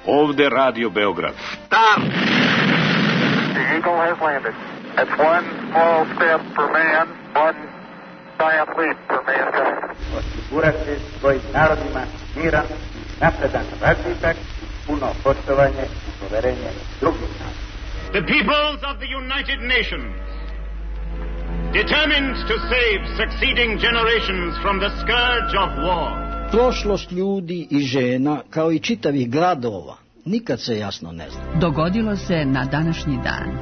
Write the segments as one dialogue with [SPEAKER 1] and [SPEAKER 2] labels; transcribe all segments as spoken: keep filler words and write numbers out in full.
[SPEAKER 1] Ovde Radio Beograd.
[SPEAKER 2] Start! The Eagle has landed. It's one small step for man, one giant leap for mankind.
[SPEAKER 3] Osigurati svojim narodima miran, napredan razvitak, puno poštovanje i poverenje drugih naroda.
[SPEAKER 4] The peoples of the United Nations, determined to save succeeding generations from the scourge of war.
[SPEAKER 5] Prošlost ljudi i žena, kao i čitavih gradova, nikad se jasno ne zna.
[SPEAKER 6] Dogodilo se na današnji dan.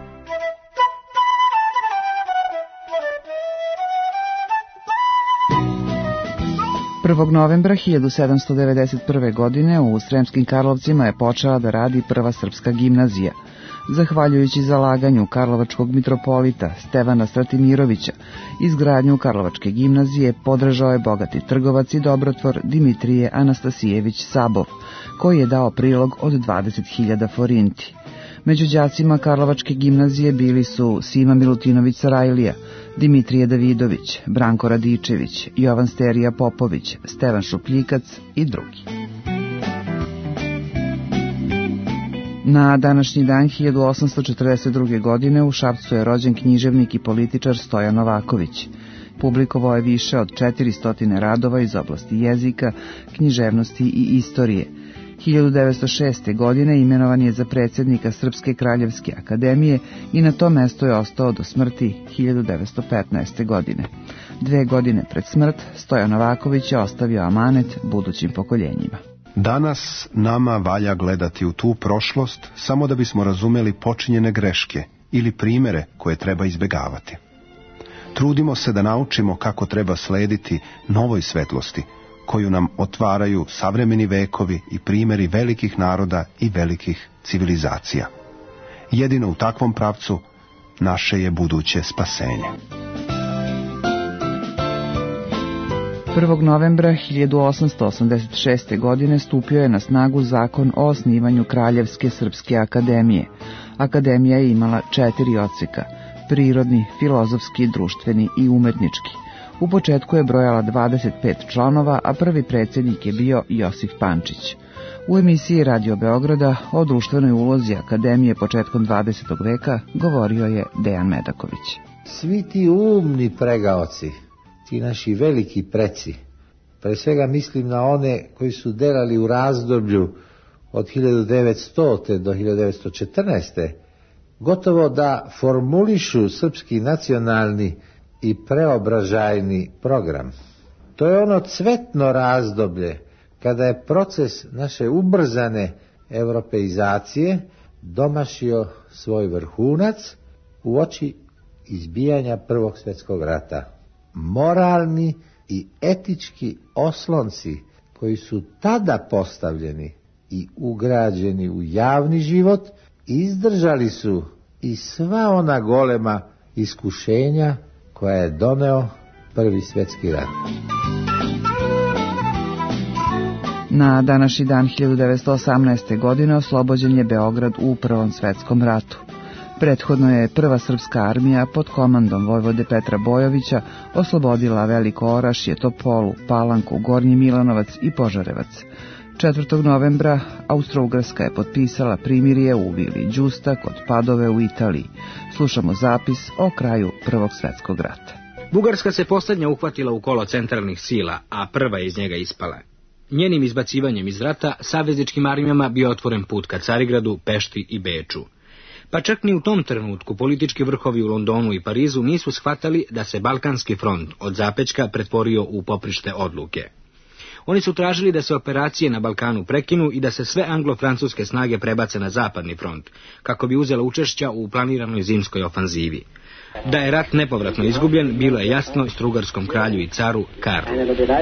[SPEAKER 7] prvog novembra hiljadu sedamsto devedeset prve. godine u Sremskim Karlovcima je počela da radi prva srpska gimnazija. Zahvaljujući zalaganju karlovačkog mitropolita Stevana Stratimirovića, izgradnju Karlovačke gimnazije podržao je bogati trgovac i dobrotvor Dimitrije Anastasijević Sabov, koji je dao prilog od dvadeset hiljada forinti. Među đacima Karlovačke gimnazije bili su Sima Milutinović Sarajlija, Dimitrije Davidović, Branko Radičević, Jovan Sterija Popović, Stevan Šupljikac i drugi. Na današnji dan hiljadu osamsto četrdeset druge. godine u Šapcu je rođen književnik i političar Stojan Novaković. Publikovao je više od četiristo radova iz oblasti jezika, književnosti i istorije. hiljadu devetsto šeste. godine imenovan je za predsjednika Srpske kraljevske akademije i na to mesto je ostao do smrti hiljadu devetsto petnaeste. godine. Dve godine pred smrt Stojan Novaković je ostavio amanet budućim pokoljenjima.
[SPEAKER 8] Danas nama valja gledati u tu prošlost samo da bismo razumeli počinjene greške ili primere koje treba izbjegavati. Trudimo se da naučimo kako treba slediti novoj svetlosti, koju nam otvaraju savremeni vekovi i primjeri velikih naroda i velikih civilizacija. Jedino u takvom pravcu naše je buduće spasenje.
[SPEAKER 7] prvog novembra hiljadu osamsto osamdeset šeste. godine stupio je na snagu zakon o osnivanju Kraljevske srpske akademije. Akademija je imala četiri odseka: prirodni, filozofski, društveni i umetnički. U početku je brojala dvadeset pet članova, a prvi predsjednik je bio Josif Pančić. U emisiji Radio Beograda o društvenoj ulozi akademije početkom dvadesetog veka govorio je Dejan Medaković.
[SPEAKER 9] Svi ti umni pregaoci, ti naši veliki preci, pre svega mislim na one koji su delali u razdoblju od hiljadu devetstote. do hiljadu devetsto četrnaeste. gotovo da formulišu srpski nacionalni i preobražajni program. To je ono cvetno razdoblje kada je proces naše ubrzane evropeizacije domašio svoj vrhunac uoči izbijanja Prvog svjetskog rata. Moralni i etički oslonci koji su tada postavljeni i ugrađeni u javni život izdržali su i sva ona golema iskušenja koja je doneo Prvi svjetski rat.
[SPEAKER 7] Na današnji dan hiljadu devetsto osamnaeste. godine oslobođen je Beograd u Prvom svjetskom ratu. Prethodno je Prva srpska armija pod komandom vojvode Petra Bojovića oslobodila Veliko Orašje, Topolu, Palanku, Gornji Milanovac i Požarevac. četvrtog novembra Austro-Ugarska je potpisala primirje u vili Đusta kod Padove u Italiji. Slušamo zapis o kraju Prvog svjetskog rata.
[SPEAKER 10] Bugarska se posljednja uhvatila u kolo centralnih sila, a prva je iz njega ispala. Njenim izbacivanjem iz rata savezničkim armijama bio otvoren put ka Carigradu, Pešti i Beču. Pa čak ni u tom trenutku politički vrhovi u Londonu i Parizu nisu shvatali da se Balkanski front od zapećka pretvorio u poprište odluke. Oni su tražili da se operacije na Balkanu prekinu i da se sve anglo-francuske snage prebace na zapadni front, kako bi uzela učešća u planiranoj zimskoj ofanzivi. Da je rat nepovratno izgubljen, bilo je jasno strugarskom kralju i caru Karlu.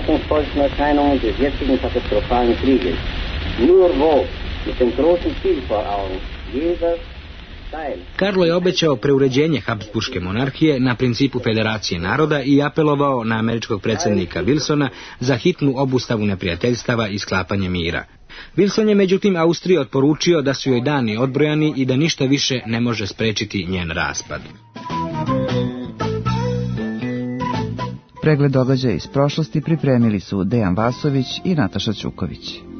[SPEAKER 10] Karlo je obećao preuređenje Habsburške monarhije na principu federacije naroda i apelovao na američkog predsjednika Wilsona za hitnu obustavu neprijateljstava i sklapanje mira. Wilson je međutim Austriji odporučio da su joj dani odbrojani i da ništa više ne može sprečiti njen raspad.
[SPEAKER 7] Pregled događaja iz prošlosti pripremili su Dejan Vasović i Nataša Ćuković.